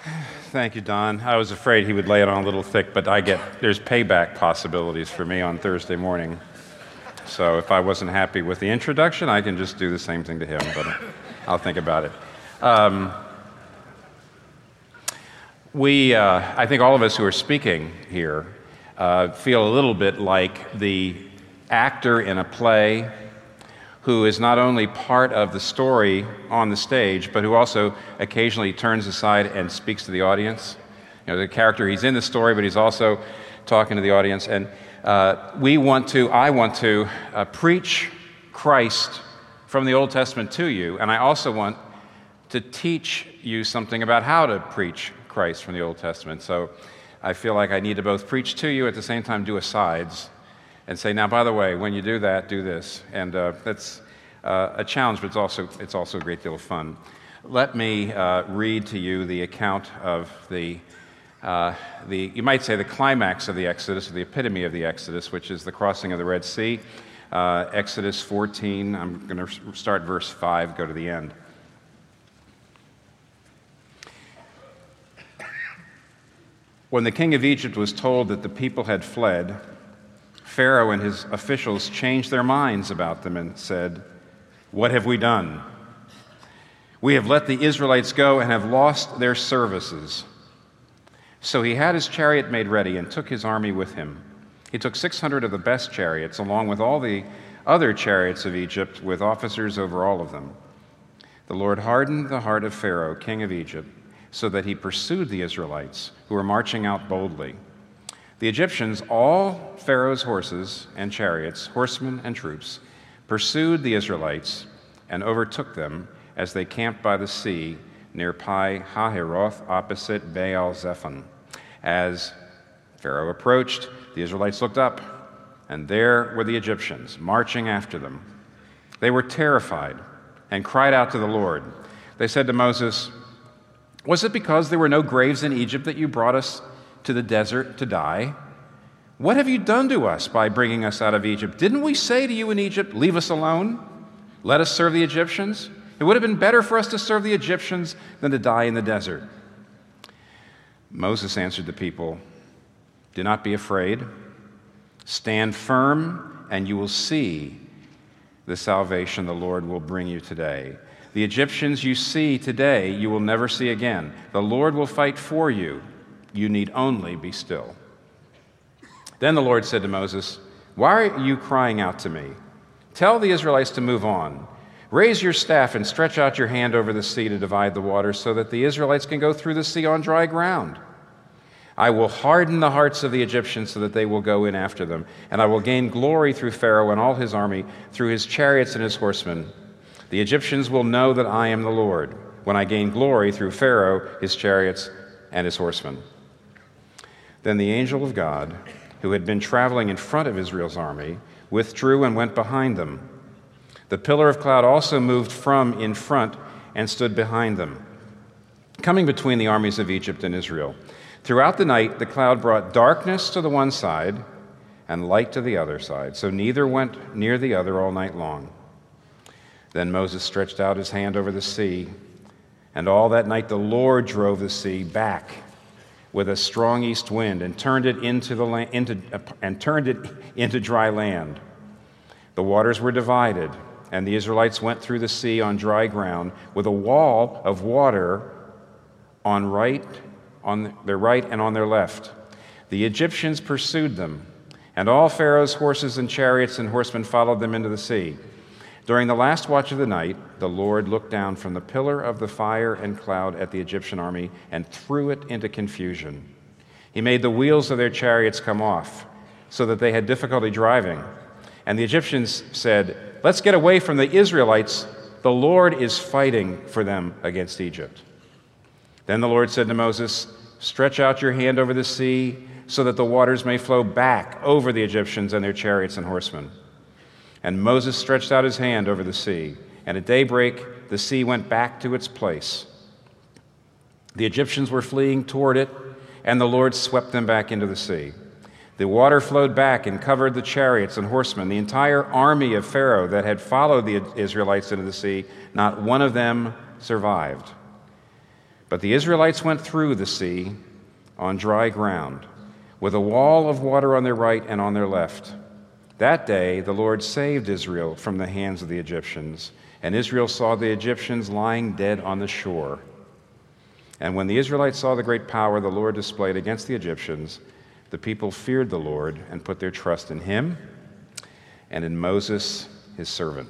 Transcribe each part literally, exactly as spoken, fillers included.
Thank you, Don. I was afraid he would lay it on a little thick, but I get there's payback possibilities for me on Thursday morning. So if I wasn't happy with the introduction, I can just do the same thing to him, but I'll think about it. Um, we, uh, I think all of us who are speaking here uh, feel a little bit like the actor in a play who is not only part of the story on the stage, but who also occasionally turns aside and speaks to the audience. You know, the character, he's in the story, but he's also talking to the audience. And uh, we want to, I want to uh, preach Christ from the Old Testament to you, and I also want to teach you something about how to preach Christ from the Old Testament. So I feel like I need to both preach to you, at the same time do asides, and say, now, by the way, when you do that, do this. And uh, that's uh, a challenge, but it's also, it's also a great deal of fun. Let me uh, read to you the account of the, uh, the, you might say, the climax of the Exodus, or the epitome of the Exodus, which is the crossing of the Red Sea. Uh, Exodus fourteen, I'm going to start verse five, go to the end. When the king of Egypt was told that the people had fled, Pharaoh and his officials changed their minds about them and said, "What have we done? We have let the Israelites go and have lost their services." So he had his chariot made ready and took his army with him. He took six hundred of the best chariots, along with all the other chariots of Egypt, with officers over all of them. The Lord hardened the heart of Pharaoh, king of Egypt, so that he pursued the Israelites, who were marching out boldly. The Egyptians, all Pharaoh's horses and chariots, horsemen and troops, pursued the Israelites and overtook them as they camped by the sea near Pi Hahiroth, opposite Baal Zephon. As Pharaoh approached, the Israelites looked up, and there were the Egyptians marching after them. They were terrified and cried out to the Lord. They said to Moses, "Was it because there were no graves in Egypt that you brought us to the desert to die? What have you done to us by bringing us out of Egypt? Didn't we say to you in Egypt, 'Leave us alone, let us serve the Egyptians'? It would have been better for us to serve the Egyptians than to die in the desert." Moses answered the people, "Do not be afraid. Stand firm, and you will see the salvation the Lord will bring you today. The Egyptians you see today, you will never see again. The Lord will fight for you. You need only be still." Then the Lord said to Moses, "Why are you crying out to me? Tell the Israelites to move on. Raise your staff and stretch out your hand over the sea to divide the waters so that the Israelites can go through the sea on dry ground. I will harden the hearts of the Egyptians so that they will go in after them, and I will gain glory through Pharaoh and all his army, through his chariots and his horsemen. The Egyptians will know that I am the Lord when I gain glory through Pharaoh, his chariots, and his horsemen." Then the angel of God, who had been traveling in front of Israel's army, withdrew and went behind them. The pillar of cloud also moved from in front and stood behind them, coming between the armies of Egypt and Israel. Throughout the night, the cloud brought darkness to the one side and light to the other side, so neither went near the other all night long. Then Moses stretched out his hand over the sea, and all that night the Lord drove the sea back with a strong east wind and turned it into the la- into uh, and turned it into dry land. The waters were divided, and the Israelites went through the sea on dry ground with a wall of water on right on their right and on their left. The Egyptians pursued them, and all Pharaoh's horses and chariots and horsemen followed them into the sea. During the last watch of the night, the Lord looked down from the pillar of the fire and cloud at the Egyptian army and threw it into confusion. He made the wheels of their chariots come off, so that they had difficulty driving. And the Egyptians said, "Let's get away from the Israelites. The Lord is fighting for them against Egypt." Then the Lord said to Moses, "Stretch out your hand over the sea, so that the waters may flow back over the Egyptians and their chariots and horsemen." And Moses stretched out his hand over the sea, and at daybreak the sea went back to its place. The Egyptians were fleeing toward it, and the Lord swept them back into the sea. The water flowed back and covered the chariots and horsemen, the entire army of Pharaoh that had followed the Israelites into the sea. Not one of them survived. But the Israelites went through the sea on dry ground, with a wall of water on their right and on their left. That day the Lord saved Israel from the hands of the Egyptians, and Israel saw the Egyptians lying dead on the shore. And when the Israelites saw the great power the Lord displayed against the Egyptians, the people feared the Lord and put their trust in him and in Moses, his servant.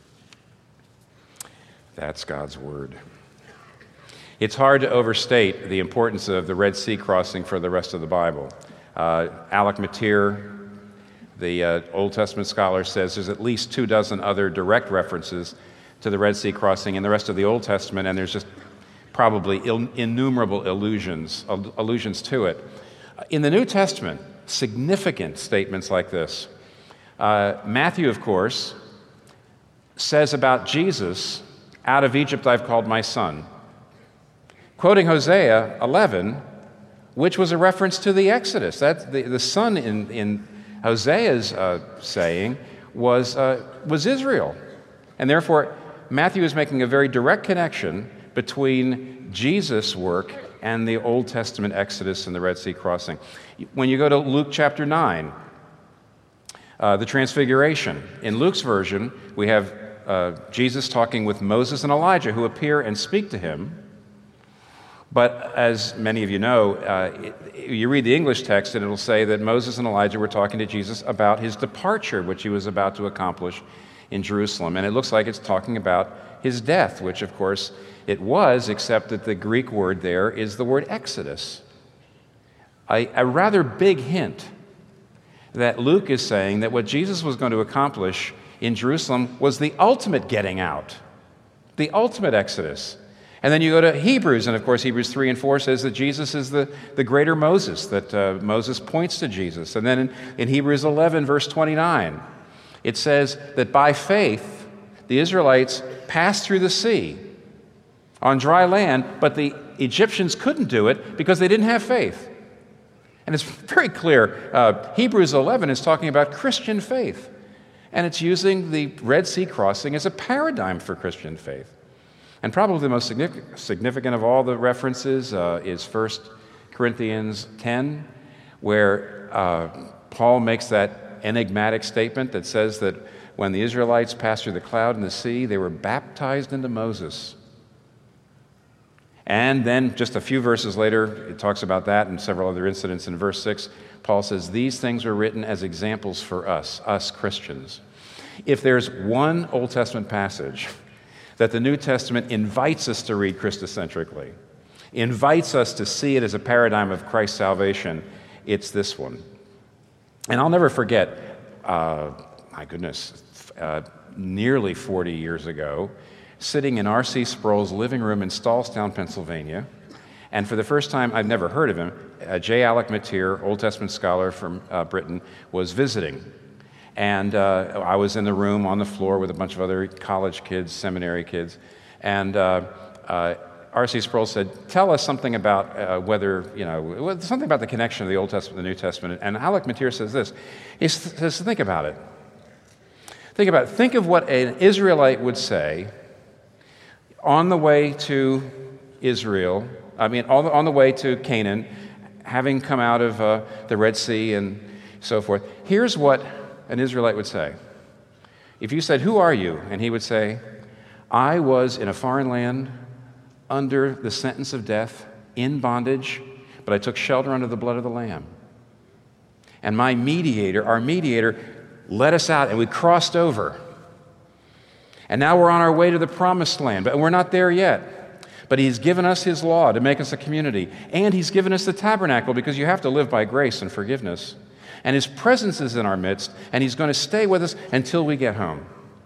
That's God's word. It's hard to overstate the importance of the Red Sea crossing for the rest of the Bible. Uh, Alec Motyer, the uh, Old Testament scholar, says there's at least two dozen other direct references to the Red Sea crossing in the rest of the Old Testament, and there's just probably il- innumerable allusions, al- allusions to it. In the New Testament, significant statements like this. Uh, Matthew, of course, says about Jesus, "Out of Egypt I've called my son," quoting Hosea eleven, which was a reference to the Exodus. That the, the son in, in Hosea's uh, saying was, uh, was Israel. And therefore, Matthew is making a very direct connection between Jesus' work and the Old Testament Exodus and the Red Sea crossing. When you go to Luke chapter nine, uh, the Transfiguration, in Luke's version, we have uh, Jesus talking with Moses and Elijah, who appear and speak to him. But as many of you know, uh, it, you read the English text and it'll say that Moses and Elijah were talking to Jesus about his departure, which he was about to accomplish in Jerusalem. And it looks like it's talking about his death, which of course it was, except that the Greek word there is the word Exodus. A, a rather big hint that Luke is saying that what Jesus was going to accomplish in Jerusalem was the ultimate getting out, the ultimate Exodus. And then you go to Hebrews, and of course Hebrews three and four says that Jesus is the, the greater Moses, that uh, Moses points to Jesus. And then in, in Hebrews eleven, verse twenty-nine, it says that by faith the Israelites passed through the sea on dry land, but the Egyptians couldn't do it because they didn't have faith. And it's very clear, uh, Hebrews eleven is talking about Christian faith, and it's using the Red Sea crossing as a paradigm for Christian faith. And probably the most significant of all the references uh, is First Corinthians ten, where uh, Paul makes that enigmatic statement that says that when the Israelites passed through the cloud and the sea, they were baptized into Moses. And then just a few verses later, it talks about that and several other incidents. In verse six, Paul says, "These things were written as examples for us, us Christians." If there's one Old Testament passage that the New Testament invites us to read Christocentrically, invites us to see it as a paradigm of Christ's salvation, it's this one. And I'll never forget, uh, my goodness, uh, nearly forty years ago, sitting in R C Sproul's living room in Stallstown, Pennsylvania, and for the first time, I'd never heard of him, uh, J. Alec Motyer, Old Testament scholar from uh, Britain, was visiting. And uh, I was in the room on the floor with a bunch of other college kids, seminary kids, and uh, uh, R C Sproul said, "Tell us something about uh, whether, you know, something about the connection of the Old Testament and the New Testament." And Alec Motyer says this, he says, think about it. Think about it. Think of what an Israelite would say on the way to Israel, I mean, on the, on the way to Canaan, having come out of uh, the Red Sea and so forth. Here's what an Israelite would say. If you said, "Who are you?" and he would say, "I was in a foreign land under the sentence of death, in bondage, but I took shelter under the blood of the Lamb. And my mediator, our mediator, led us out and we crossed over. And now we're on our way to the promised land, but we're not there yet. But he's given us his law to make us a community. And he's given us the tabernacle because you have to live by grace and forgiveness. And his presence is in our midst, and he's going to stay with us until we get home."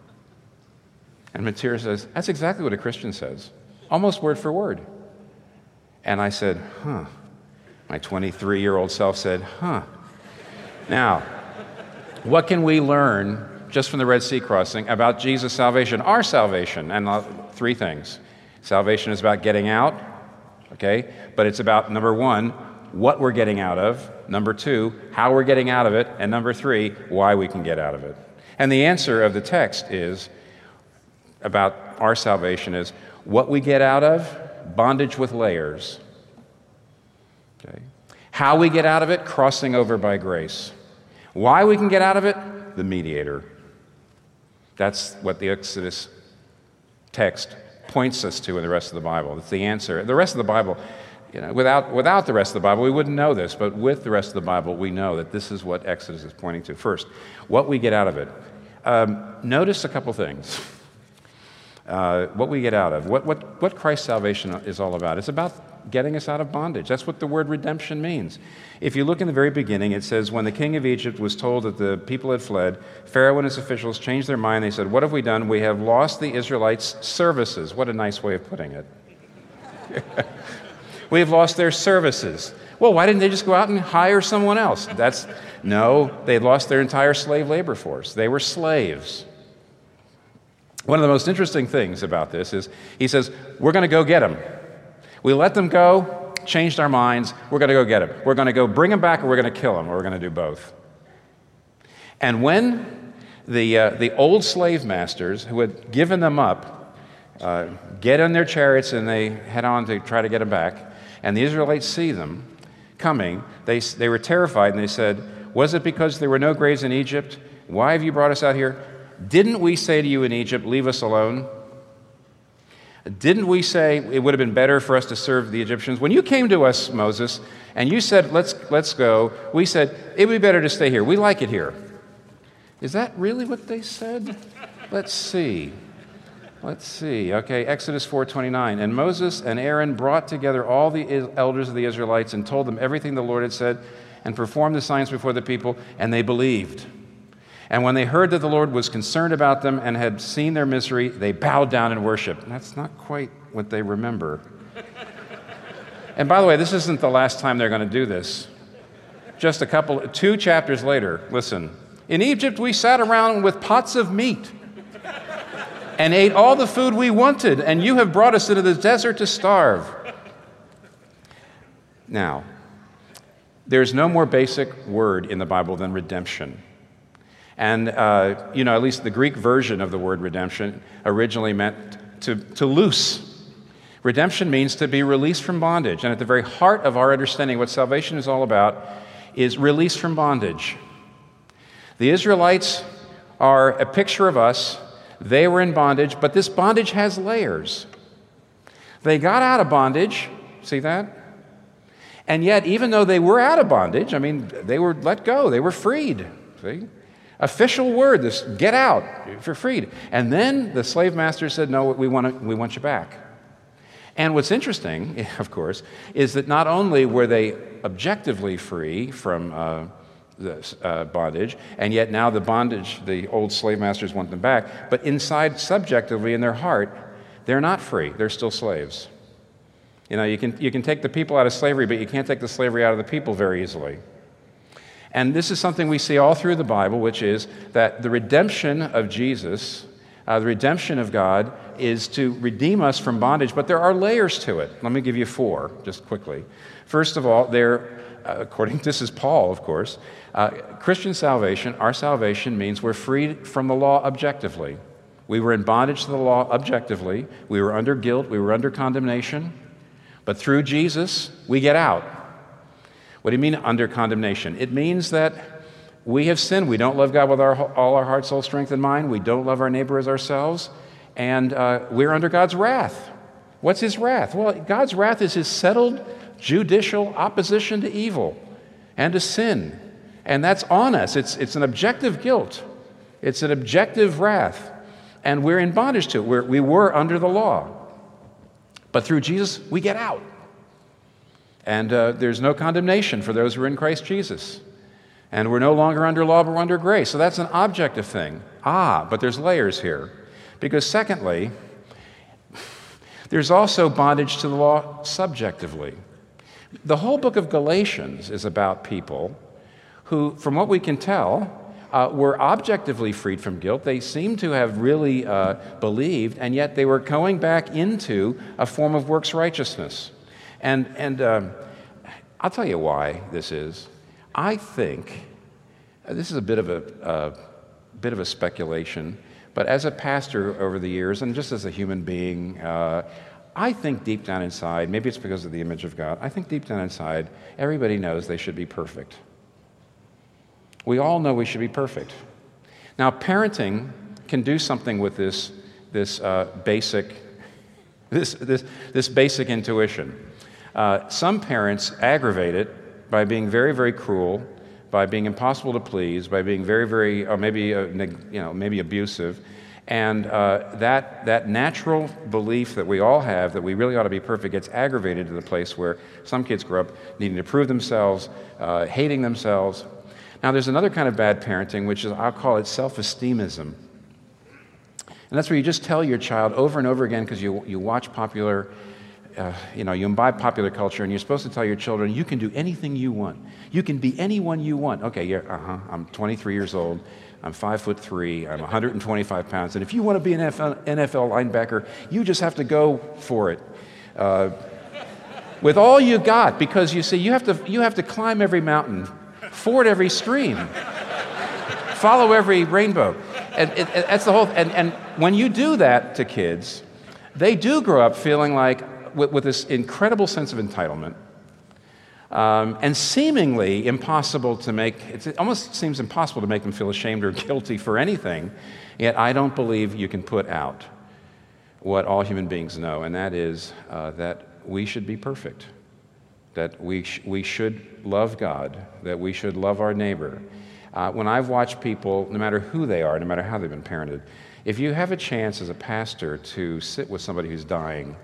And Motyer says, "That's exactly what a Christian says, almost word for word." And I said, huh. My twenty-three-year-old self said, huh. Now, what can we learn just from the Red Sea crossing about Jesus' salvation, our salvation? And uh, three things. Salvation is about getting out, okay? But it's about, number one, what we're getting out of. Number two, how we're getting out of it. And number three, why we can get out of it. And the answer of the text is, about our salvation, is what we get out of bondage with layers. Okay. How we get out of it? Crossing over by grace. Why we can get out of it? The mediator. That's what the Exodus text points us to in the rest of the Bible. It's the answer. The rest of the Bible, you know, without, without the rest of the Bible, we wouldn't know this, but with the rest of the Bible, we know that this is what Exodus is pointing to. First, what we get out of it. Um, notice a couple things. Uh, what we get out of, what, what, what Christ's salvation is all about. It's about getting us out of bondage. That's what the word redemption means. If you look in the very beginning, it says, when the king of Egypt was told that the people had fled, Pharaoh and his officials changed their mind. They said, what have we done? We have lost the Israelites' services. What a nice way of putting it. We have lost their services. Well, why didn't they just go out and hire someone else? That's no, they lost their entire slave labor force. They were slaves. One of the most interesting things about this is he says, we're going to go get them. We let them go, changed our minds, we're going to go get them. We're going to go bring them back, or we're going to kill them, or we're going to do both. And when the, uh, the old slave masters who had given them up uh, get in their chariots and they head on to try to get them back, and the Israelites see them coming, they, they were terrified, and they said, was it because there were no graves in Egypt? Why have you brought us out here? Didn't we say to you in Egypt, leave us alone? Didn't we say it would have been better for us to serve the Egyptians? When you came to us, Moses, and you said, let's, let's go, we said, it would be better to stay here. We like it here. Is that really what they said? Let's see. Let's see. Okay, Exodus four twenty-nine. And Moses and Aaron brought together all the elders of the Israelites and told them everything the Lord had said and performed the signs before the people, and they believed. And when they heard that the Lord was concerned about them and had seen their misery, they bowed down and worshiped. That's not quite what they remember. And by the way, this isn't the last time they're going to do this. Just a couple, two chapters later, listen. In Egypt, we sat around with pots of meat and ate all the food we wanted, and you have brought us into the desert to starve. Now, there's no more basic word in the Bible than redemption. And, uh, you know, at least the Greek version of the word redemption originally meant to, to loose. Redemption means to be released from bondage. And at the very heart of our understanding what salvation is all about is release from bondage. The Israelites are a picture of us. They were in bondage, but this bondage has layers. They got out of bondage. See that? And yet, even though they were out of bondage, I mean, they were let go. They were freed. See? Official word, this, get out, you're freed. And then the slave master said, no, we want, to, we want you back. And what's interesting, of course, is that not only were they objectively free from uh, the uh, bondage, and yet now the bondage, the old slave masters want them back, but inside, subjectively, in their heart, they're not free. They're still slaves. You know, you can, you can take the people out of slavery, but you can't take the slavery out of the people very easily. And this is something we see all through the Bible, which is that the redemption of Jesus, uh, the redemption of God, is to redeem us from bondage, but there are layers to it. Let me give you four, just quickly. First of all, there, uh, according to this is Paul, of course, uh, Christian salvation, our salvation means we're freed from the law objectively. We were in bondage to the law objectively. We were under guilt. We were under condemnation. But through Jesus, we get out. What do you mean under condemnation? It means that we have sinned. We don't love God with our, all our heart, soul, strength, and mind. We don't love our neighbor as ourselves. And uh, we're under God's wrath. What's his wrath? Well, God's wrath is his settled judicial opposition to evil and to sin. And that's on us. It's, it's an objective guilt. It's an objective wrath. And we're in bondage to it. We're, we were under the law. But through Jesus, we get out. And uh, there's no condemnation for those who are in Christ Jesus. And we're no longer under law, but we're under grace. So that's an objective thing. Ah, but there's layers here. Because secondly, there's also bondage to the law subjectively. The whole book of Galatians is about people who, from what we can tell, uh, were objectively freed from guilt. They seem to have really uh, believed, and yet they were going back into a form of works righteousness. And, and um, I'll tell you why this is. I think, uh, this is a bit of a, uh, bit of a speculation, but as a pastor over the years, and just as a human being, uh, I think deep down inside, maybe it's because of the image of God, I think deep down inside, everybody knows they should be perfect. We all know we should be perfect. Now, parenting can do something with this, this uh, basic, this, this, this basic intuition. Uh, some parents aggravate it by being very, very cruel, by being impossible to please, by being very, very, or maybe, uh, you know, maybe abusive. And uh, that, that natural belief that we all have that we really ought to be perfect gets aggravated to the place where some kids grow up needing to prove themselves, uh, hating themselves. Now, there's another kind of bad parenting, which is, I'll call it self-esteemism. And that's where you just tell your child over and over again, because you, you watch popular, uh, you know, you imbibe popular culture, and you're supposed to tell your children, you can do anything you want. You can be anyone you want. Okay, yeah, uh-huh, I'm twenty-three years old. I'm five foot three, I'm one hundred twenty-five pounds, and if you want to be an N F L linebacker, you just have to go for it. Uh, with all you got, because you see, you have to, you have to climb every mountain, ford every stream, follow every rainbow. And it, it, that's the whole, and, and when you do that to kids, they do grow up feeling like, with, with this incredible sense of entitlement, Um, and seemingly impossible to make, it almost seems impossible to make them feel ashamed or guilty for anything, yet I don't believe you can put out what all human beings know, and that is uh, that we should be perfect, that we, sh- we should love God, that we should love our neighbor. Uh, when I've watched people, no matter who they are, no matter how they've been parented, if you have a chance as a pastor to sit with somebody who's dying,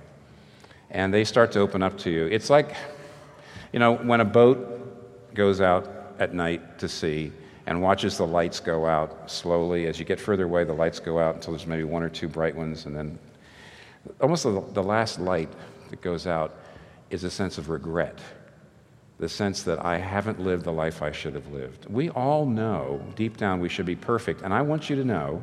and they start to open up to you, it's like, you know, when a boat goes out at night to sea and watches the lights go out slowly, as you get further away, the lights go out until there's maybe one or two bright ones, and then almost the, the last light that goes out is a sense of regret, the sense that I haven't lived the life I should have lived. We all know deep down we should be perfect, and I want you to know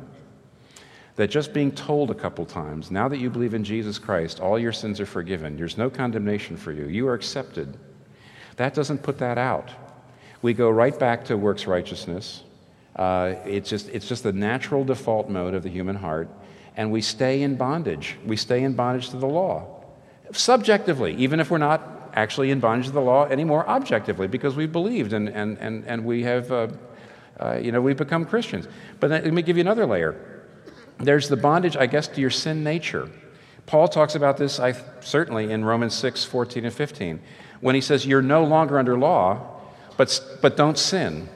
that just being told a couple times, now that you believe in Jesus Christ, all your sins are forgiven, there's no condemnation for you, you are accepted. That doesn't put that out. We go right back to works righteousness. Uh, it's just it's just the natural default mode of the human heart, and we stay in bondage. We stay in bondage to the law, subjectively, even if we're not actually in bondage to the law anymore objectively, because we believed and and and and we have, uh, uh, you know, we've become Christians. But then, let me give you another layer. There's the bondage, I guess, to your sin nature. Paul talks about this, I certainly, in Romans six, fourteen and fifteen. When he says you're no longer under law, but, but don't sin.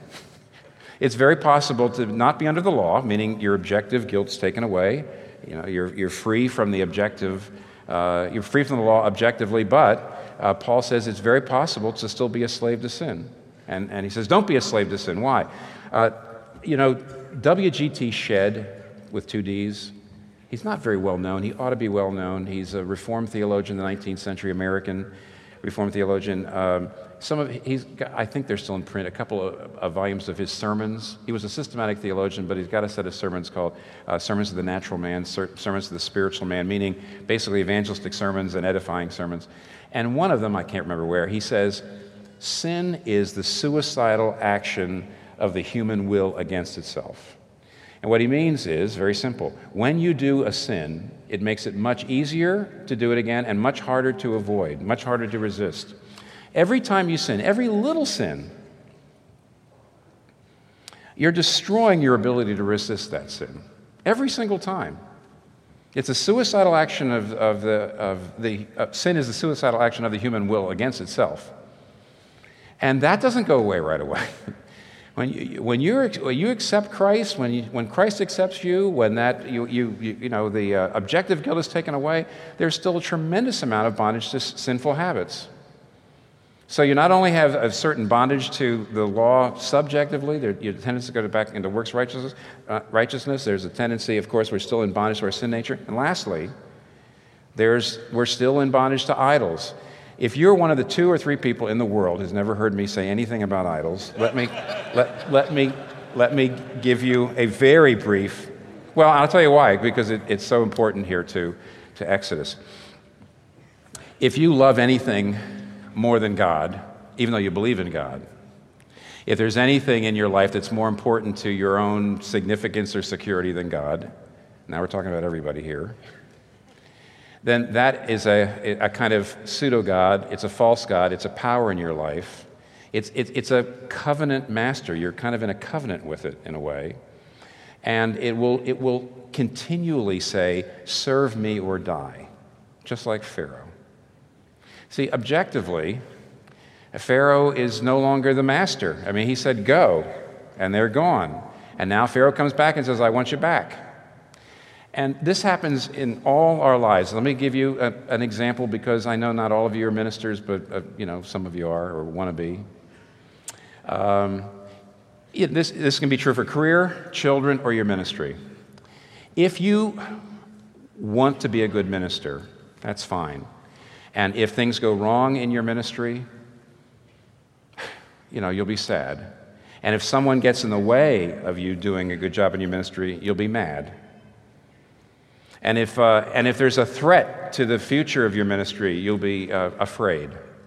It's very possible to not be under the law, meaning your objective guilt's taken away. You know, you're, you're free from the objective, uh, you're free from the law objectively, but uh, Paul says it's very possible to still be a slave to sin. And, and he says, don't be a slave to sin. Why? Uh, you know, W G T Shedd, with two D's, he's not very well known. He ought to be well known. He's a Reformed theologian, the nineteenth century American Reformed theologian. Um, some of he's got, I think they're still in print, a couple of, of volumes of his sermons. He was a systematic theologian, but he's got a set of sermons called uh, Sermons of the Natural Man, Ser- Sermons of the Spiritual Man, meaning basically evangelistic sermons and edifying sermons. And one of them, I can't remember where, he says, sin is the suicidal action of the human will against itself. And what he means is, very simple, when you do a sin, it makes it much easier to do it again and much harder to avoid, much harder to resist. Every time you sin, every little sin, you're destroying your ability to resist that sin. Every single time. It's a suicidal action of, of the, of the uh, sin is the suicidal action of the human will against itself. And that doesn't go away right away. When you, when, you're, when you accept Christ, when, you, when Christ accepts you, when that you, you, you, you know, the uh, objective guilt is taken away, there's still a tremendous amount of bondage to s- sinful habits. So you not only have a certain bondage to the law subjectively, there, your tendency to go back into works righteousness, uh, righteousness, there's a tendency, of course, we're still in bondage to our sin nature. And lastly, there's, we're still in bondage to idols. If you're one of the two or three people in the world who's never heard me say anything about idols, let me, let, let me, let me give you a very brief, well, I'll tell you why, because it, it's so important here to, to Exodus. If you love anything more than God, even though you believe in God, if there's anything in your life that's more important to your own significance or security than God, now we're talking about everybody here, then that is a, a kind of pseudo-God. It's a false God. It's a power in your life. It's, it's, it's a covenant master. You're kind of in a covenant with it in a way. And it will, it will continually say, serve me or die, just like Pharaoh. See, objectively, Pharaoh is no longer the master. I mean, he said, go, and they're gone. And now Pharaoh comes back and says, I want you back. And this happens in all our lives. Let me give you a, an example, because I know not all of you are ministers, but uh, you know, some of you are or want to be. Um, yeah, this, this can be true for career, children, or your ministry. If you want to be a good minister, that's fine. And if things go wrong in your ministry, you know, you'll be sad. And if someone gets in the way of you doing a good job in your ministry, you'll be mad. And if, uh, and if there's a threat to the future of your ministry, you'll be uh, afraid.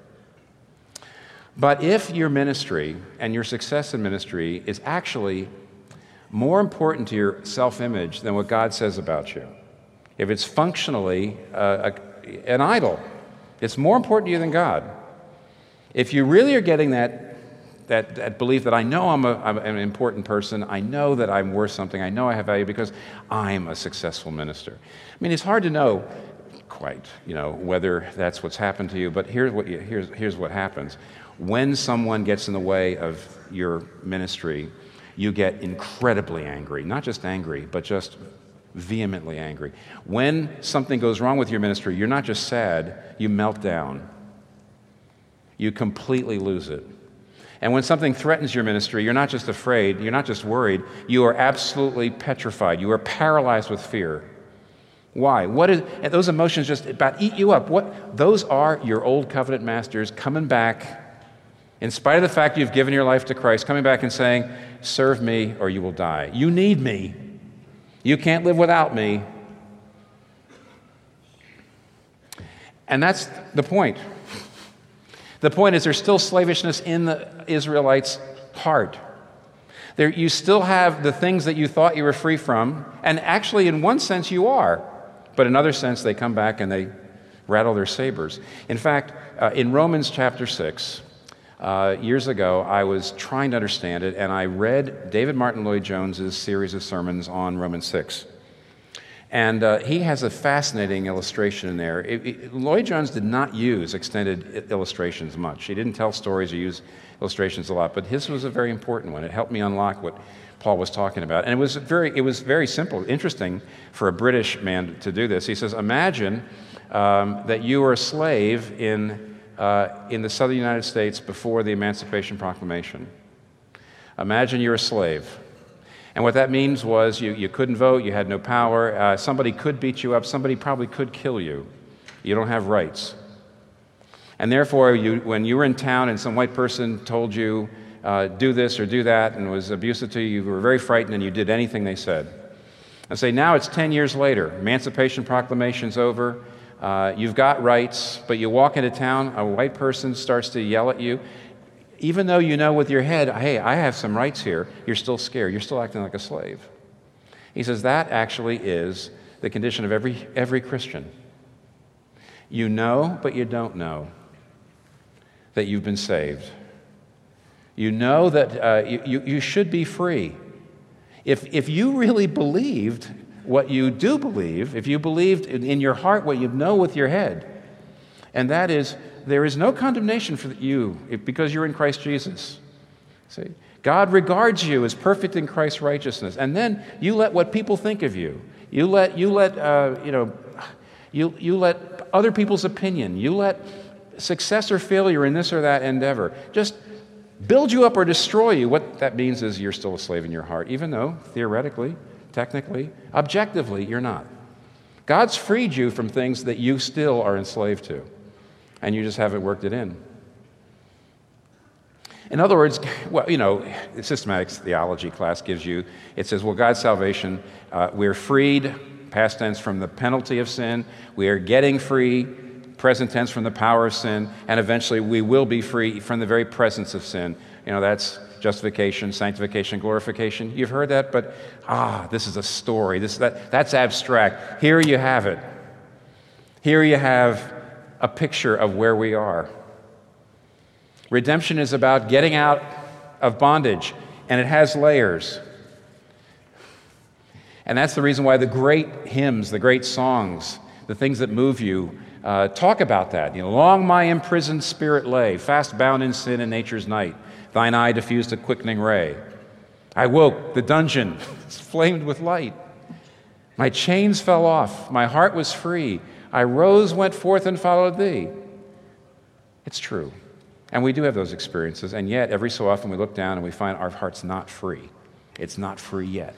But if your ministry and your success in ministry is actually more important to your self-image than what God says about you, if it's functionally uh, a, an idol, it's more important to you than God. If you really are getting that That, that belief that I know I'm, a, I'm an important person, I know that I'm worth something, I know I have value because I'm a successful minister. I mean, it's hard to know quite, you know, whether that's what's happened to you, but here's what, you, here's, here's what happens. When someone gets in the way of your ministry, you get incredibly angry. Not just angry, but just vehemently angry. When something goes wrong with your ministry, you're not just sad, you melt down. You completely lose it. And when something threatens your ministry, you're not just afraid, you're not just worried, you are absolutely petrified. You are paralyzed with fear. Why? What is, and those emotions just about eat you up. What? Those are your old covenant masters coming back, in spite of the fact you've given your life to Christ, coming back and saying, serve me or you will die. You need me. You can't live without me. And that's the point. The point is there's still slavishness in the Israelites' heart. There, you still have the things that you thought you were free from, and actually in one sense you are, but in another sense they come back and they rattle their sabers. In fact, uh, in Romans chapter six, uh, years ago, I was trying to understand it, and I read David Martin Lloyd-Jones's series of sermons on Romans six. And uh, he has a fascinating illustration in there. It, it, Lloyd-Jones did not use extended illustrations much. He didn't tell stories or use illustrations a lot, but his was a very important one. It helped me unlock what Paul was talking about. And it was very, it was very simple, interesting for a British man to do this. He says, imagine um, that you were a slave in, uh, in the southern United States before the Emancipation Proclamation. Imagine you're a slave. And what that means was you, you couldn't vote, you had no power, uh, somebody could beat you up, somebody probably could kill you. You don't have rights. And therefore, you, when you were in town and some white person told you, uh, do this or do that, and was abusive to you, you were very frightened and you did anything they said. And say, now it's ten years later, Emancipation Proclamation's over, uh, you've got rights, but you walk into town, a white person starts to yell at you. Even though you know with your head, hey, I have some rights here, you're still scared. You're still acting like a slave. He says that actually is the condition of every, every Christian. You know, but you don't know that you've been saved. You know that uh, you, you, you should be free. If, if you really believed what you do believe, if you believed in, in your heart what you know with your head, and that is, there is no condemnation for you because you're in Christ Jesus. See, God regards you as perfect in Christ's righteousness, and then you let what people think of you. You let you let uh, you know, you you let other people's opinion. You let success or failure in this or that endeavor just build you up or destroy you. What that means is you're still a slave in your heart, even though theoretically, technically, objectively, you're not. God's freed you from things that you still are enslaved to. And you just haven't worked it in. In other words, well, you know, the systematic theology class gives you, it says, well, God's salvation, uh, we're freed, past tense, from the penalty of sin. We are getting free, present tense, from the power of sin. And eventually we will be free from the very presence of sin. You know, that's justification, sanctification, glorification. You've heard that, but, ah, this is a story. This, that, that's abstract. Here you have it. Here you have a picture of where we are. Redemption is about getting out of bondage, and it has layers. And that's the reason why the great hymns, the great songs, the things that move you, uh, talk about that. You know, long my imprisoned spirit lay, fast bound in sin in nature's night. Thine eye diffused a quickening ray. I woke, the dungeon flamed with light. My chains fell off, my heart was free. I rose, went forth, and followed thee. It's true. And we do have those experiences, and yet every so often we look down and we find our heart's not free. It's not free yet.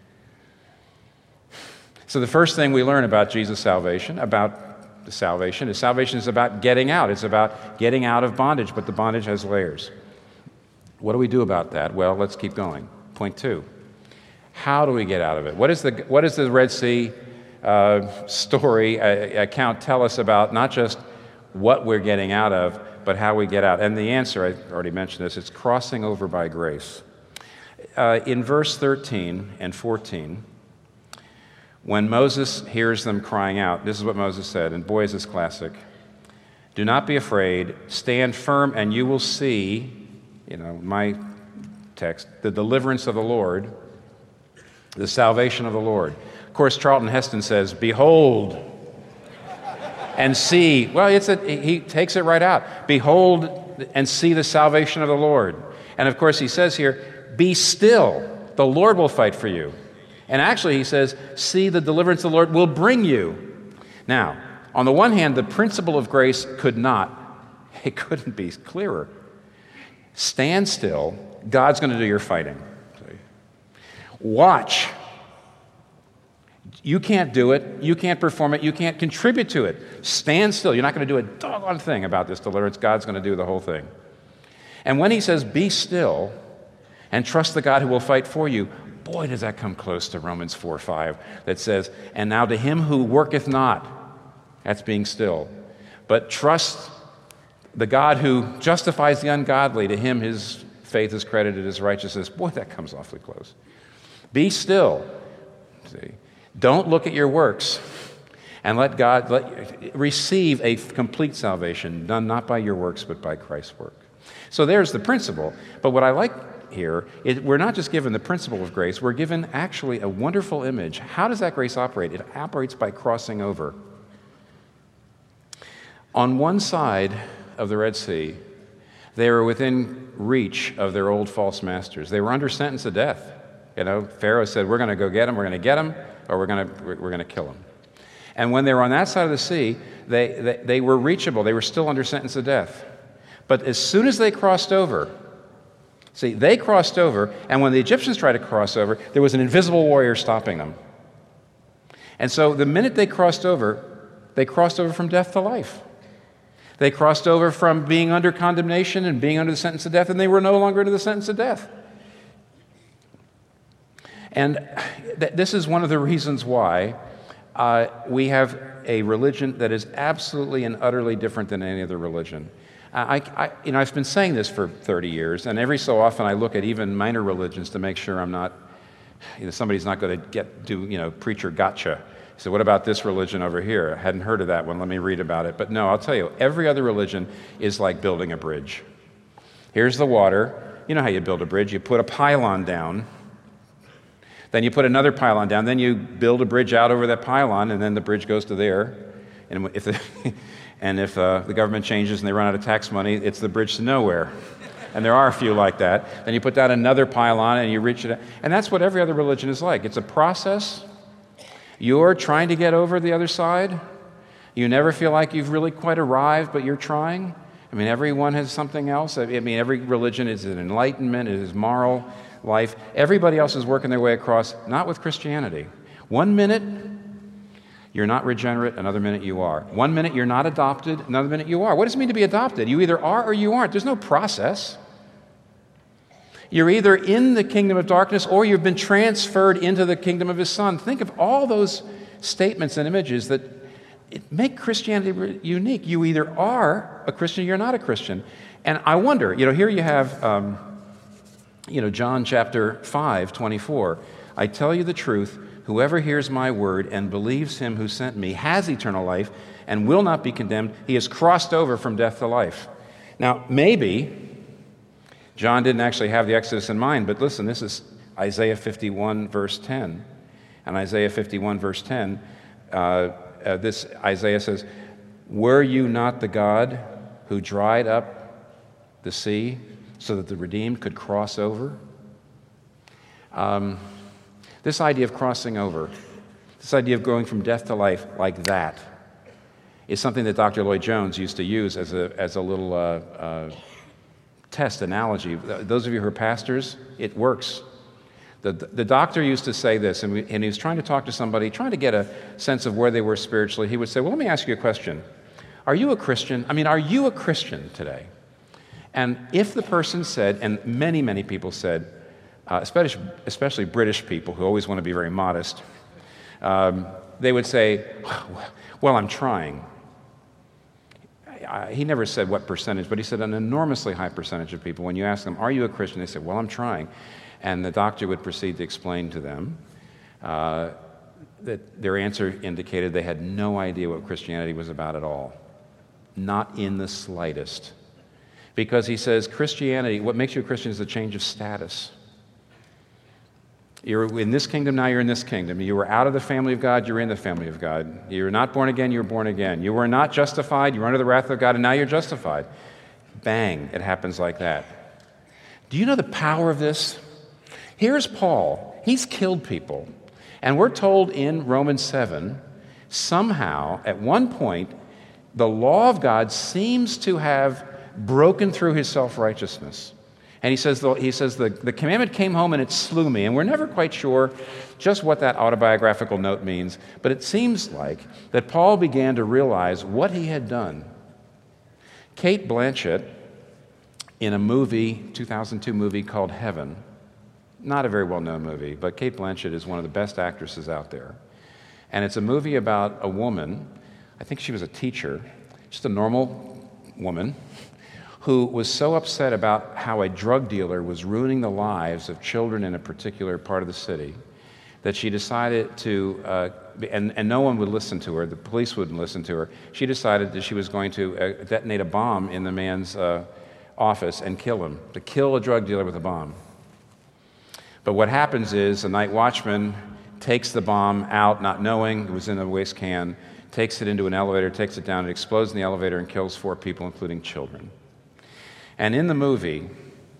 So the first thing we learn about Jesus' salvation, about the salvation, is salvation is about getting out. It's about getting out of bondage, but the bondage has layers. What do we do about that? Well, let's keep going. Point two. How do we get out of it? What is the, what does the Red Sea uh, story, uh, account tell us about not just what we're getting out of, but how we get out? And the answer, I already mentioned this, it's crossing over by grace. Uh, in verse thirteen and fourteen, when Moses hears them crying out, this is what Moses said, and boy, is this classic. Do not be afraid, stand firm, and you will see, you know, my text, the deliverance of the Lord, the salvation of the Lord. Of course, Charlton Heston says, behold, and see. Well, it's a, he takes it right out. Behold and see the salvation of the Lord. And of course, he says here, be still. The Lord will fight for you. And actually, he says, see the deliverance of the Lord will bring you. Now, on the one hand, the principle of grace could not, it couldn't be clearer. Stand still. God's going to do your fighting. Watch. You can't do it. You can't perform it. You can't contribute to it. Stand still. You're not going to do a doggone thing about this deliverance. God's going to do the whole thing. And when he says, be still and trust the God who will fight for you, boy, does that come close to Romans four five that says, and now to him who worketh not, that's being still, but trust the God who justifies the ungodly, to him his faith is credited as righteousness. Boy, that comes awfully close. Be still. See? Don't look at your works, and let God let, receive a complete salvation done not by your works but by Christ's work. So there's the principle. But what I like here is we're not just given the principle of grace, we're given actually a wonderful image. How does that grace operate? It operates by crossing over. On one side of the Red Sea, they were within reach of their old false masters. They were under sentence of death. You know, Pharaoh said, we're going to go get them, we're going to get them, or we're going to, we're going to kill them. And when they were on that side of the sea, they, they, they were reachable. They were still under sentence of death. But as soon as they crossed over, see, they crossed over, and when the Egyptians tried to cross over, there was an invisible warrior stopping them. And so the minute they crossed over, they crossed over from death to life. They crossed over from being under condemnation and being under the sentence of death, and they were no longer under the sentence of death. And th- this is one of the reasons why uh, we have a religion that is absolutely and utterly different than any other religion. I, I, you know, I've been saying this for thirty years, and every so often I look at even minor religions to make sure I'm not, you know, somebody's not going to get do, you know, preacher gotcha. So what about this religion over here? I hadn't heard of that one. Let me read about it. But no, I'll tell you, every other religion is like building a bridge. Here's the water. You know how you build a bridge. You put a pylon down. Then you put another pylon down. Then you build a bridge out over that pylon, and then the bridge goes to there. And if the, and if uh, the government changes and they run out of tax money, it's the bridge to nowhere. And there are a few like that. Then you put down another pylon, and you reach it. And that's what every other religion is like. It's a process. You're trying to get over the other side. You never feel like you've really quite arrived, but you're trying. I mean, everyone has something else. I mean, every religion is an enlightenment, it is moral life. Everybody else is working their way across, not with Christianity. One minute, you're not regenerate, another minute you are. One minute you're not adopted, another minute you are. What does it mean to be adopted? You either are or you aren't. There's no process. You're either in the kingdom of darkness or you've been transferred into the kingdom of his Son. Think of all those statements and images that make Christianity unique. You either are a Christian or you're not a Christian. And I wonder, you know, here you have, um, you know, John chapter five, twenty-four. I tell you the truth, whoever hears my word and believes him who sent me has eternal life and will not be condemned. He has crossed over from death to life. Now, maybe John didn't actually have the Exodus in mind, but listen, this is Isaiah fifty-one, verse ten. And Isaiah fifty-one, verse ten, uh, uh, this Isaiah says, "Were you not the God who dried up the sea so that the redeemed could cross over?" Um, this idea of crossing over, this idea of going from death to life like that, is something that Doctor Lloyd Jones used to use as a, as a little uh, uh, test analogy. Those of you who are pastors, it works. The, the doctor used to say this, and, we, and he was trying to talk to somebody, trying to get a sense of where they were spiritually. He would say, well, let me ask you a question. Are you a Christian? I mean, are you a Christian today? And if the person said, and many, many people said, uh, especially, especially British people who always want to be very modest, um, they would say, well, I'm trying. He never said what percentage, but he said an enormously high percentage of people, when you ask them, are you a Christian? They said, well, I'm trying. And the doctor would proceed to explain to them uh, that their answer indicated they had no idea what Christianity was about at all. Not in the slightest. Because he says Christianity, what makes you a Christian is a change of status. You're in this kingdom, now you're in this kingdom. You were out of the family of God, you're in the family of God. You were not born again, you were born again. You were not justified, you were under the wrath of God, and now you're justified. Bang, it happens like that. Do you know the power of this? Here's Paul. He's killed people. And we're told in Romans seven, somehow, at one point, the law of God seems to have broken through his self-righteousness. And he says, the, he says the, the commandment came home and it slew me. And we're never quite sure just what that autobiographical note means, but it seems like that Paul began to realize what he had done. Cate Blanchett, in a movie, two thousand two movie called Heaven, not a very well-known movie, but Cate Blanchett is one of the best actresses out there. And it's a movie about a woman, I think she was a teacher, just a normal woman, who was so upset about how a drug dealer was ruining the lives of children in a particular part of the city that she decided to, uh, and, and no one would listen to her, the police wouldn't listen to her, she decided that she was going to uh, detonate a bomb in the man's uh, office and kill him, to kill a drug dealer with a bomb. But what happens is the night watchman takes the bomb out, not knowing it was in a waste can, takes it into an elevator, takes it down, it explodes in the elevator and kills four people, including children. And in the movie,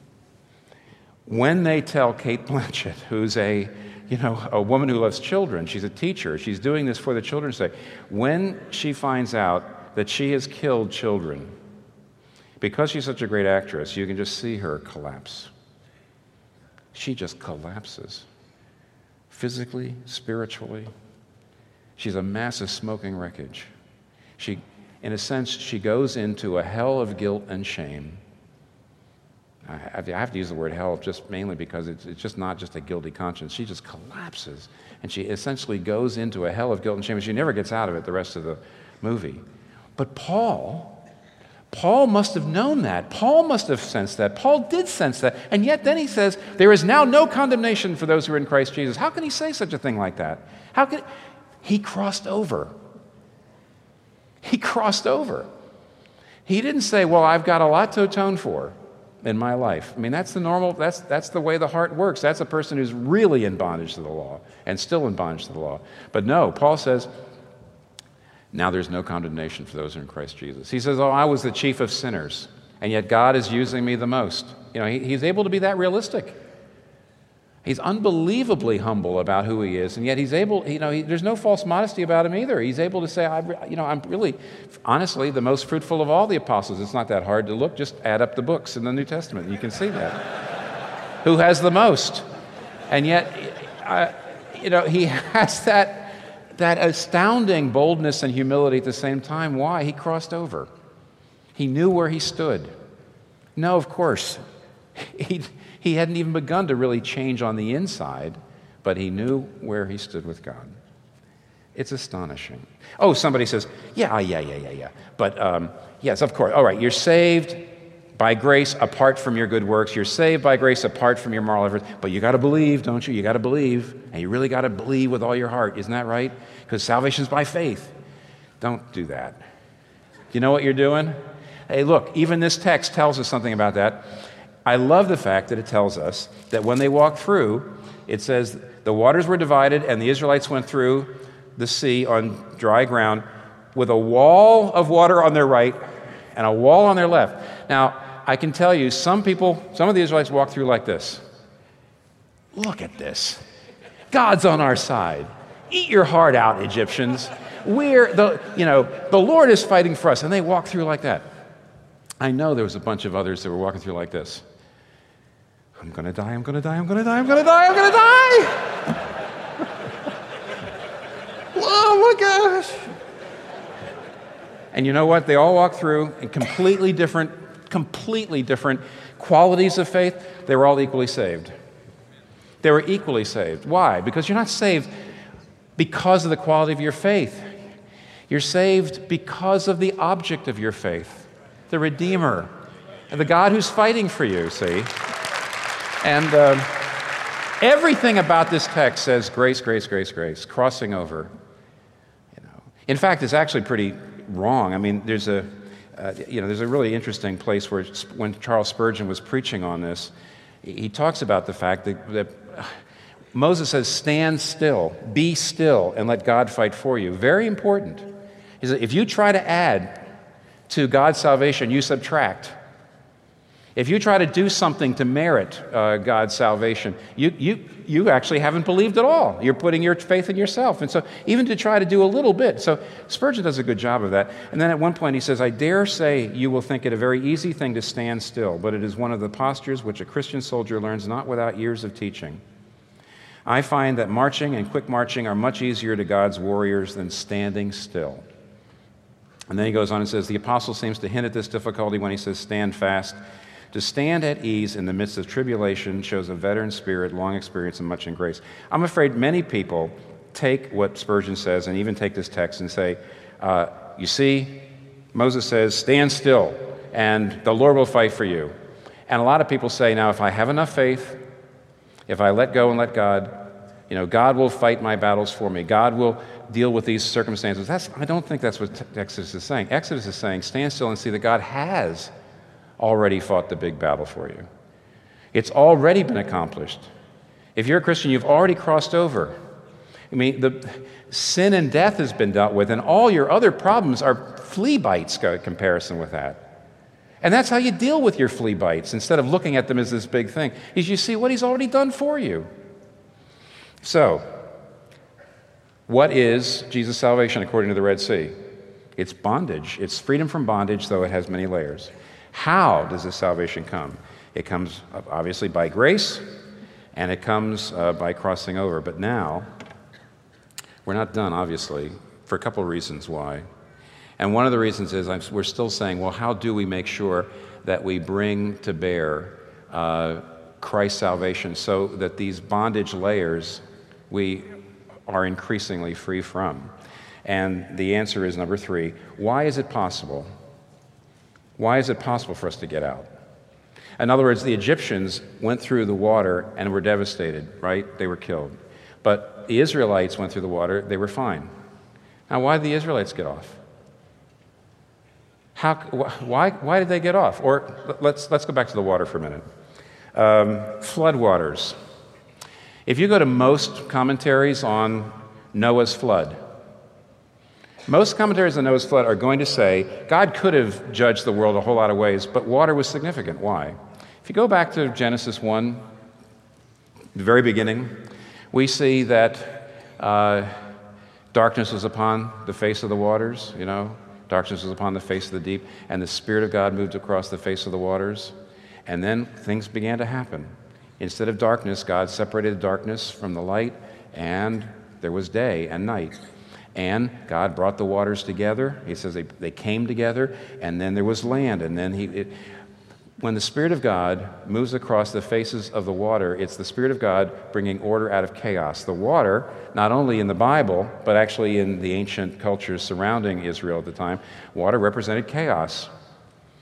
when they tell Cate Blanchett, who's a, you know, a woman who loves children, she's a teacher, she's doing this for the children's sake, when she finds out that she has killed children, because she's such a great actress, you can just see her collapse. She just collapses. Physically, spiritually. She's a massive smoking wreckage. She, in a sense, she goes into a hell of guilt and shame. I have to use the word hell just mainly because it's, it's just not just a guilty conscience. She just collapses, and she essentially goes into a hell of guilt and shame, and she never gets out of it the rest of the movie. But Paul, Paul must have known that. Paul must have sensed that. Paul did sense that, and yet then he says, there is now no condemnation for those who are in Christ Jesus. How can he say such a thing like that? How can he crossed over? He crossed over. He didn't say, well, I've got a lot to atone for in my life. I mean, that's the normal, that's, that's the way the heart works. That's a person who's really in bondage to the law and still in bondage to the law. But no, Paul says, now there's no condemnation for those who are in Christ Jesus. He says, oh, I was the chief of sinners, and yet God is using me the most. You know, he, he's able to be that realistic. He's unbelievably humble about who he is, and yet he's able, you know, he, there's no false modesty about him either. He's able to say, I, you know, I'm really, honestly, the most fruitful of all the apostles. It's not that hard to look. Just add up the books in the New Testament, and you can see that. Who has the most? And yet, uh, you know, he has that, that astounding boldness and humility at the same time. Why? He crossed over. He knew where he stood. No, of course, he He hadn't even begun to really change on the inside, but he knew where he stood with God. It's astonishing. Oh, somebody says, yeah, yeah, yeah, yeah, yeah. But um, yes, of course. All right, you're saved, by grace apart from your good works. You're saved by grace apart from your moral efforts. But you got to believe, don't you? You got to believe. And you really got to believe with all your heart. Isn't that right? Because salvation is by faith. Don't do that. You know what you're doing? Hey, look, even this text tells us something about that. I love the fact that it tells us that when they walked through, it says the waters were divided and the Israelites went through the sea on dry ground with a wall of water on their right and a wall on their left. Now, I can tell you, some people, some of the Israelites walked through like this. Look at this. God's on our side. Eat your heart out, Egyptians. We're the, you know, the Lord is fighting for us. And they walked through like that. I know there was a bunch of others that were walking through like this. I'm going to die, I'm going to die, I'm going to die, I'm going to die, I'm going to die. Oh my gosh. And you know what? They all walked through in completely different, completely different qualities of faith. They were all equally saved. They were equally saved. Why? Because you're not saved because of the quality of your faith. You're saved because of the object of your faith, the Redeemer, and the God who's fighting for you, see? And uh, everything about this text says grace, grace, grace, grace, crossing over. You know, in fact, it's actually pretty wrong. I mean, there's a, uh, you know, there's a really interesting place where when Charles Spurgeon was preaching on this, he talks about the fact that, that Moses says, stand still, be still, and let God fight for you. Very important. Is that if you try to add to God's salvation, you subtract. If you try to do something to merit uh, God's salvation, you, you, you actually haven't believed at all. You're putting your faith in yourself. And so even to try to do a little bit. So Spurgeon does a good job of that. And then at one point he says, I dare say you will think it a very easy thing to stand still, but it is one of the postures which a Christian soldier learns not without years of teaching. I find that marching and quick marching are much easier to God's warriors than standing still. And then he goes on and says, the apostle seems to hint at this difficulty when he says, stand fast. To stand at ease in the midst of tribulation shows a veteran spirit, long experience, and much in grace. I'm afraid many people take what Spurgeon says and even take this text and say, uh, you see, Moses says, stand still, and the Lord will fight for you. And a lot of people say, now, if I have enough faith, if I let go and let God, you know, God will fight my battles for me. God will deal with these circumstances. That's, I don't think that's what Exodus is saying. Exodus is saying, stand still and see that God has already fought the big battle for you. It's already been accomplished. If you're a Christian, you've already crossed over. I mean, the sin and death has been dealt with, and all your other problems are flea bites in comparison with that. And that's how you deal with your flea bites, instead of looking at them as this big thing, is you see what he's already done for you. So, what is Jesus' salvation according to the Red Sea? It's bondage. It's freedom from bondage, though it has many layers. How does this salvation come? It comes obviously by grace, and it comes uh, by crossing over. But now, we're not done, obviously, for a couple of reasons why. And one of the reasons is I'm, we're still saying, well, how do we make sure that we bring to bear uh, Christ's salvation so that these bondage layers we are increasingly free from? And the answer is number three, why is it possible? Why is it possible for us to get out? In other words, the Egyptians went through the water and were devastated, right? They were killed. But the Israelites went through the water, they were fine. Now, why did the Israelites get off? How, why, why did they get off? Or let's, let's go back to the water for a minute. Um, flood waters. If you go to most commentaries on Noah's flood, most commentaries on Noah's flood are going to say God could have judged the world a whole lot of ways, but water was significant. Why? If you go back to Genesis one, the very beginning, we see that uh, darkness was upon the face of the waters, you know, darkness was upon the face of the deep, and the Spirit of God moved across the face of the waters, and then things began to happen. Instead of darkness, God separated the darkness from the light, and there was day and night. And God brought the waters together. He says they, they came together, and then there was land. And then he, it, when the Spirit of God moves across the faces of the water, it's the Spirit of God bringing order out of chaos. The water, not only in the Bible, but actually in the ancient cultures surrounding Israel at the time, water represented chaos.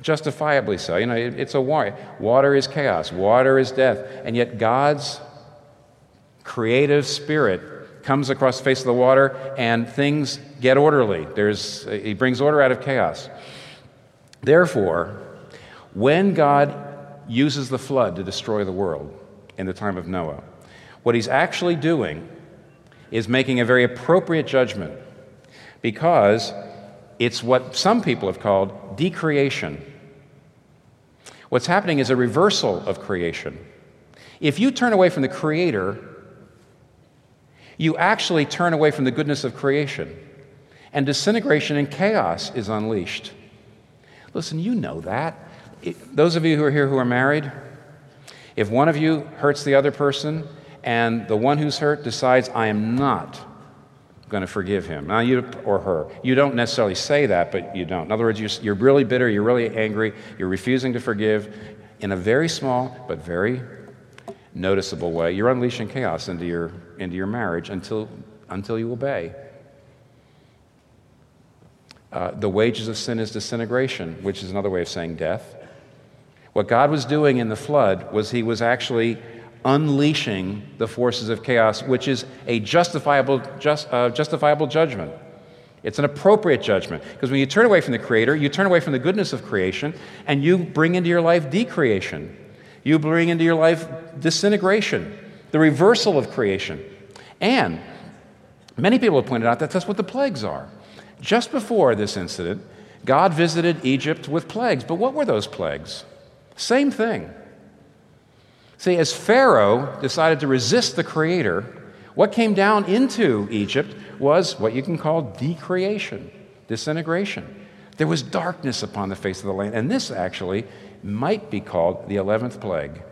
Justifiably so. You know, it, it's a war. Water is chaos. Water is death. And yet God's creative spirit comes across the face of the water and things get orderly. There's, he brings order out of chaos. Therefore, when God uses the flood to destroy the world in the time of Noah, what he's actually doing is making a very appropriate judgment, because it's what some people have called decreation. What's happening is a reversal of creation. If you turn away from the Creator, you actually turn away from the goodness of creation, and disintegration and chaos is unleashed. Listen, you know that. It, those of you who are here who are married, if one of you hurts the other person, and the one who's hurt decides, I am not going to forgive him, now you or her. You don't necessarily say that, but you don't. In other words, you're, you're really bitter, you're really angry, you're refusing to forgive in a very small but very noticeable way. You're unleashing chaos into your into your marriage until until you obey. Uh, the wages of sin is disintegration, which is another way of saying death. What God was doing in the flood was he was actually unleashing the forces of chaos, which is a justifiable, just, uh, justifiable judgment. It's an appropriate judgment, because when you turn away from the Creator, you turn away from the goodness of creation, and you bring into your life decreation. You bring into your life disintegration, the reversal of creation. And many people have pointed out that that's what the plagues are. Just before this incident, God visited Egypt with plagues. But what were those plagues? Same thing. See, as Pharaoh decided to resist the Creator, what came down into Egypt was what you can call decreation, disintegration. There was darkness upon the face of the land, and this actually might be called the eleventh plague.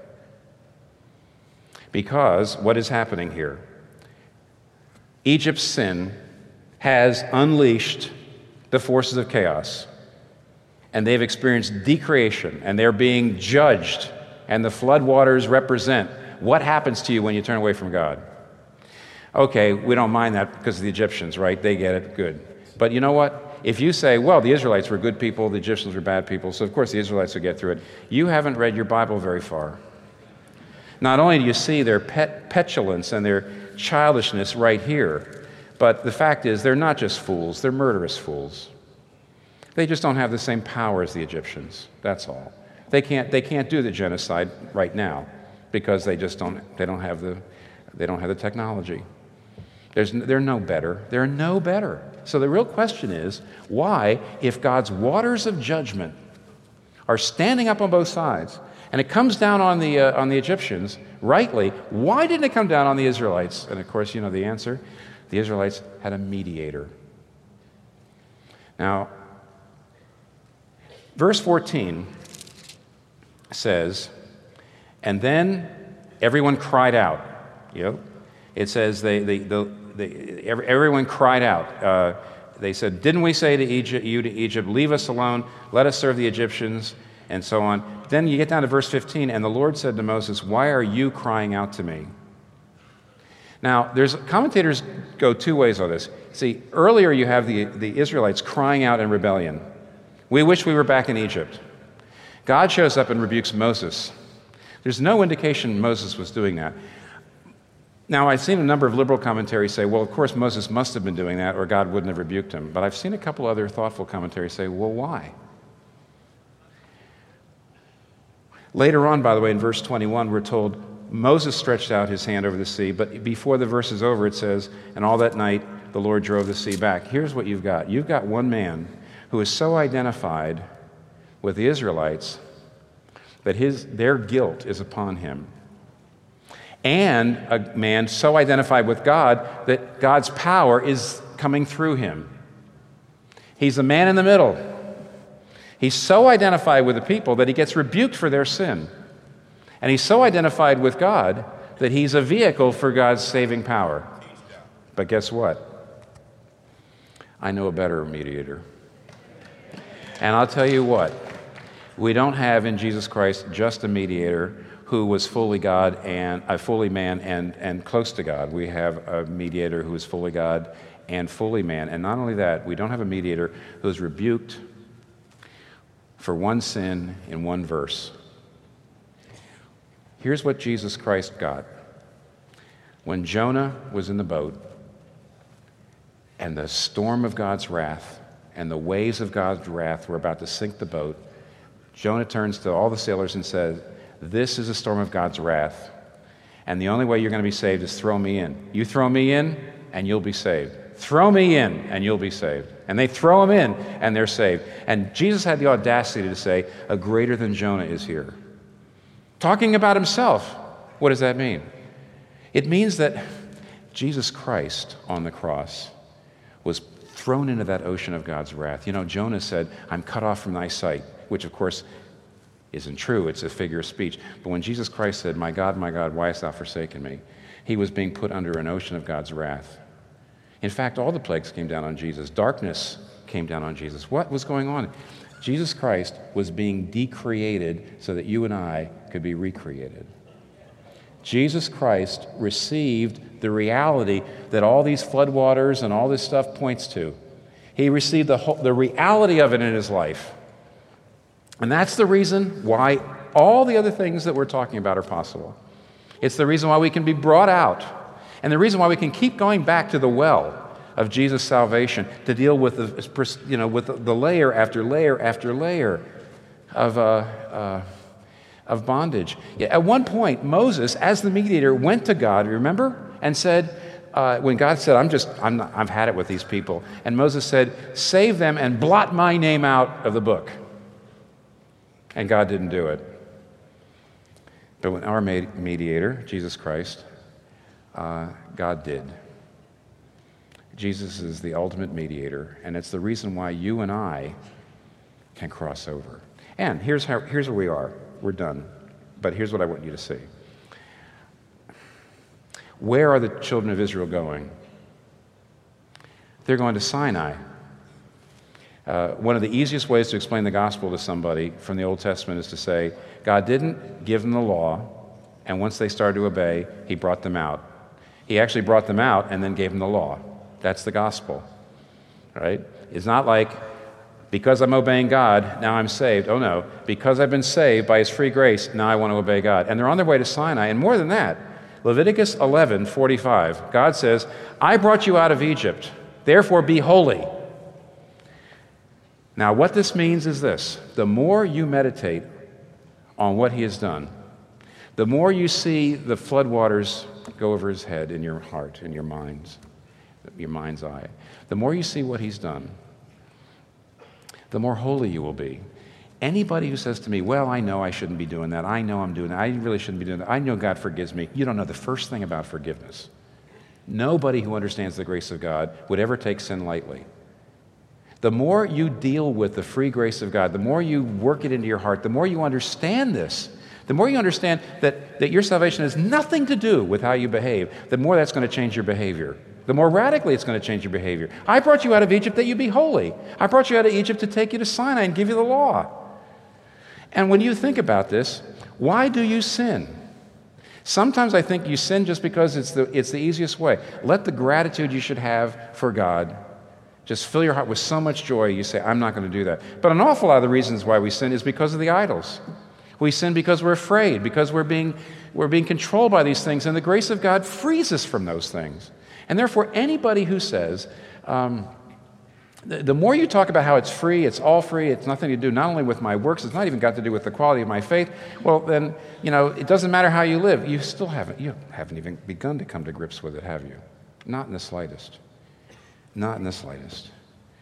Because what is happening here? Egypt's sin has unleashed the forces of chaos, and they've experienced decreation, and they're being judged, and the floodwaters represent what happens to you when you turn away from God. Okay, we don't mind that because of the Egyptians, right? They get it, good. But you know what? If you say, well, the Israelites were good people, the Egyptians were bad people, so of course the Israelites would get through it, you haven't read your Bible very far. Not only do you see their pet petulance and their childishness right here, but the fact is they're not just fools, they're murderous fools. They just don't have the same power as the Egyptians, that's all. They can't, they can't do the genocide right now because they just don't, they don't have the, they don't have the technology. There's, they're no better. They're no better. So the real question is, why, if God's waters of judgment are standing up on both sides, and it comes down on the, uh, on the Egyptians, rightly, why didn't it come down on the Israelites? And of course, you know the answer. The Israelites had a mediator. Now, verse fourteen says, and then everyone cried out. You know, it says they, they, the, they, every, everyone cried out. Uh, they said, didn't we say to Egypt, you to Egypt, leave us alone, let us serve the Egyptians, and so on. Then you get down to verse fifteen, and the Lord said to Moses, why are you crying out to me? Now, there's commentators go two ways on this. See, earlier you have the, the Israelites crying out in rebellion. We wish we were back in Egypt. God shows up and rebukes Moses. There's no indication Moses was doing that. Now, I've seen a number of liberal commentaries say, well, of course, Moses must have been doing that, or God wouldn't have rebuked him. But I've seen a couple other thoughtful commentaries say, well, why? Later on, by the way, in verse twenty-one, we're told Moses stretched out his hand over the sea, but before the verse is over, it says, and all that night the Lord drove the sea back. Here's what you've got. You've got one man who is so identified with the Israelites that his, their guilt is upon him. And a man so identified with God that God's power is coming through him. He's the man in the middle. He's so identified with the people that he gets rebuked for their sin. And he's so identified with God that he's a vehicle for God's saving power. But guess what? I know a better mediator. And I'll tell you what, we don't have in Jesus Christ just a mediator who was fully God and a uh, fully man and, and close to God. We have a mediator who is fully God and fully man. And not only that, we don't have a mediator who is rebuked for one sin in one verse. Here's what Jesus Christ got. When Jonah was in the boat, and the storm of God's wrath and the waves of God's wrath were about to sink the boat, Jonah turns to all the sailors and says, "This is a storm of God's wrath, and the only way you're going to be saved is throw me in. You throw me in, and you'll be saved. Throw me in, and you'll be saved." And they throw him in, and they're saved. And Jesus had the audacity to say, "A greater than Jonah is here." Talking about himself. What does that mean? It means that Jesus Christ on the cross was thrown into that ocean of God's wrath. You know, Jonah said, "I'm cut off from thy sight," which of course isn't true. It's a figure of speech. But when Jesus Christ said, "My God, my God, why hast thou forsaken me?" he was being put under an ocean of God's wrath. In fact, all the plagues came down on Jesus. Darkness came down on Jesus. What was going on? Jesus Christ was being decreated so that you and I could be recreated. Jesus Christ received the reality that all these floodwaters and all this stuff points to. He received the, whole, the reality of it in his life. And that's the reason why all the other things that we're talking about are possible. It's the reason why we can be brought out. And the reason why we can keep going back to the well of Jesus' salvation to deal with the, you know, with the layer after layer after layer of, uh, uh, of bondage. At one point, Moses, as the mediator, went to God, remember, and said, uh, when God said, I'm just, I'm not, I've had it with these people. And Moses said, "Save them and blot my name out of the book." And God didn't do it. But when our mediator, Jesus Christ, uh, God did. Jesus is the ultimate mediator, and it's the reason why you and I can cross over. And here's how, here's where we are. We're done. But here's what I want you to see. Where are the children of Israel going? They're going to Sinai. Uh, one of the easiest ways to explain the gospel to somebody from the Old Testament is to say, God didn't give them the law, and once they started to obey, he brought them out. He actually brought them out and then gave them the law. That's the gospel, right? It's not like, because I'm obeying God, now I'm saved. Oh no, because I've been saved by his free grace, now I want to obey God. And they're on their way to Sinai, and more than that, Leviticus eleven forty-five, God says, "I brought you out of Egypt, therefore be holy." Now, what this means is this: the more you meditate on what he has done, the more you see the floodwaters go over his head in your heart, in your minds, your mind's eye, the more you see what he's done, the more holy you will be. Anybody who says to me, "Well, I know I shouldn't be doing that. I know I'm doing that. I really shouldn't be doing that. I know God forgives me," you don't know the first thing about forgiveness. Nobody who understands the grace of God would ever take sin lightly. The more you deal with the free grace of God, the more you work it into your heart, the more you understand this, the more you understand that, that your salvation has nothing to do with how you behave, the more that's going to change your behavior. The more radically it's going to change your behavior. I brought you out of Egypt that you be holy. I brought you out of Egypt to take you to Sinai and give you the law. And when you think about this, why do you sin? Sometimes I think you sin just because it's the, it's the easiest way. Let the gratitude you should have for God just fill your heart with so much joy, you say, "I'm not going to do that." But an awful lot of the reasons why we sin is because of the idols. We sin because we're afraid, because we're being, we're being controlled by these things, and the grace of God frees us from those things. And therefore, anybody who says, um, the, the more you talk about how it's free, it's all free, it's nothing to do not only with my works, it's not even got to do with the quality of my faith, well, then, you know, it doesn't matter how you live. You still haven't, you haven't even begun to come to grips with it, have you? Not in the slightest. Not in the slightest.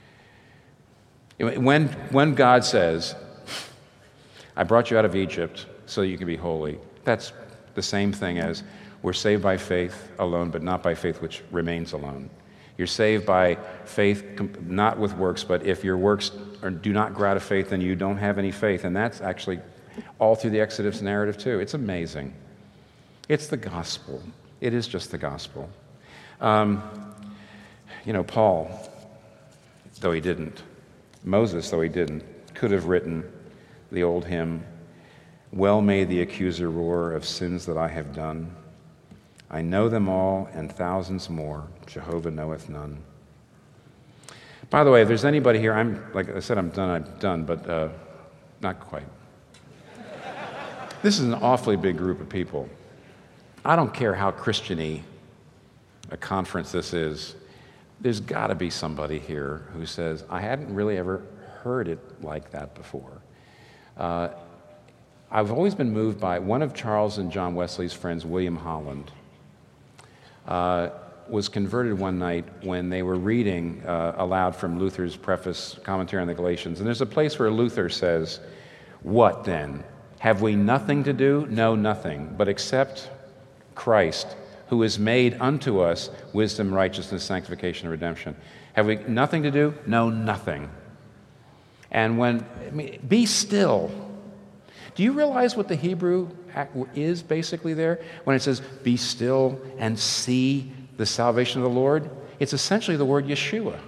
When, when God says, "I brought you out of Egypt so you can be holy," that's the same thing as we're saved by faith alone, but not by faith which remains alone. You're saved by faith, not with works, but if your works are, do not grow out of faith, then you don't have any faith. And that's actually all through the Exodus narrative too. It's amazing. It's the gospel. It is just the gospel. Um, you know, Paul, though he didn't, Moses, though he didn't, could have written the old hymn, "Well may the accuser roar of sins that I have done. I know them all and thousands more, Jehovah knoweth none." By the way, if there's anybody here, I'm like I said, I'm done, I'm done, but uh, Not quite. This is an awfully big group of people. I don't care how Christian-y a conference this is. There's got to be somebody here who says, I hadn't really ever heard it like that before. Uh, I've always been moved by one of Charles and John Wesley's friends, William Holland, uh, was converted one night when they were reading uh, aloud from Luther's preface commentary on the Galatians. And there's a place where Luther says, what then? Have we nothing to do? No, nothing, but accept Christ, who is made unto us wisdom, righteousness, sanctification, and redemption. Have we nothing to do? No, nothing. And when, I mean, be still. Do you realize what the Hebrew is basically there? When it says, be still and see the salvation of the Lord, it's essentially the word Yeshua.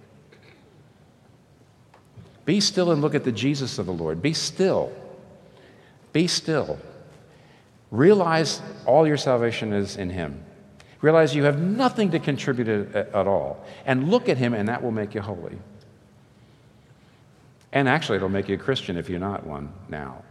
Be still and look at the Jesus of the Lord. Be still. Be still. Realize all your salvation is in Him. Realize you have nothing to contribute at, at all. And look at Him, and that will make you holy. And actually, it'll make you a Christian if you're not one now.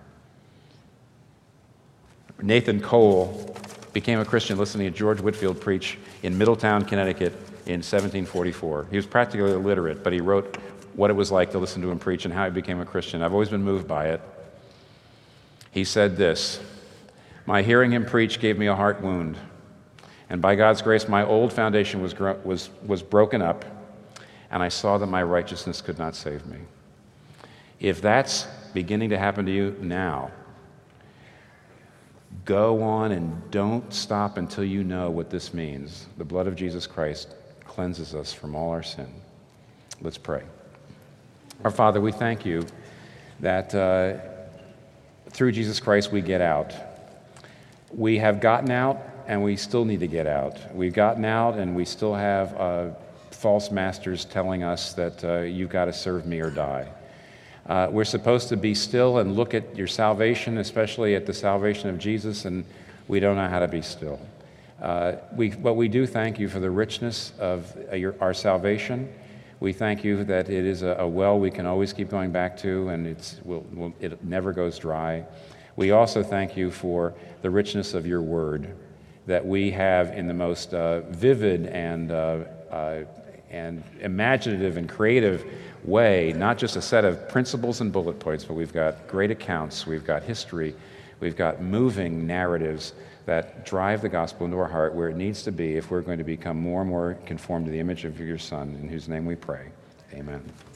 Nathan Cole became a Christian listening to George Whitefield preach in Middletown, Connecticut in seventeen forty-four. He was practically illiterate, but he wrote what it was like to listen to him preach and how he became a Christian. I've always been moved by it. He said this, my hearing him preach gave me a heart wound, and by God's grace my old foundation was, gro- was, was broken up, and I saw that my righteousness could not save me. If that's beginning to happen to you now, go on and don't stop until you know what this means. The blood of Jesus Christ cleanses us from all our sin. Let's pray. Our Father, we thank you that uh, through Jesus Christ we get out. We have gotten out and we still need to get out. We've gotten out and we still have uh, false masters telling us that uh, you've got to serve me or die. Uh, we're supposed to be still and look at your salvation, especially at the salvation of Jesus, and we don't know how to be still. Uh, we, but we do thank you for the richness of your, our salvation. We thank you that it is a, a well we can always keep going back to, and it's, we'll, we'll, it never goes dry. We also thank you for the richness of your word that we have in the most uh, vivid and, uh, uh, and imaginative and creative way, not just a set of principles and bullet points, but we've got great accounts, we've got history, we've got moving narratives that drive the gospel into our heart where it needs to be if we're going to become more and more conformed to the image of your Son, in whose name we pray. Amen.